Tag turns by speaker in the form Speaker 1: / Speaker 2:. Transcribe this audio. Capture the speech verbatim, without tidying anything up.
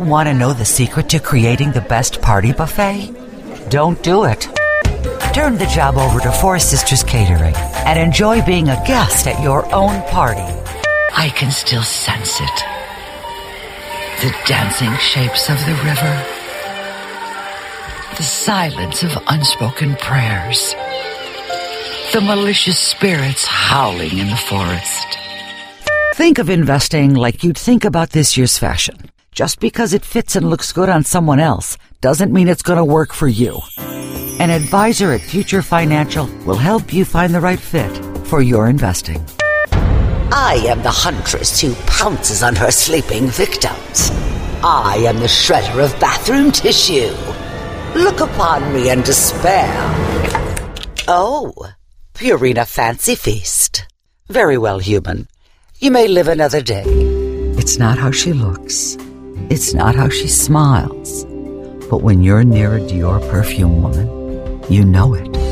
Speaker 1: Want to know the secret to creating the best party buffet? Don't do it. Turn the job over to Four Sisters Catering and enjoy being a guest at your own party.
Speaker 2: I can still sense it. The dancing shapes of the river. The silence of unspoken prayers. The malicious spirits howling in the forest.
Speaker 1: Think of investing like you'd think about this year's fashion. Just because it fits and looks good on someone else doesn't mean it's going to work for you. An advisor at Future Financial will help you find the right fit for your investing.
Speaker 3: I am the huntress who pounces on her sleeping victims. I am the shredder of bathroom tissue. Look upon me in despair. Oh, Purina Fancy Feast. Very well, human. You may live another day.
Speaker 1: It's not how she looks. It's not how she smiles. But when you're near a Dior perfume woman, you know it.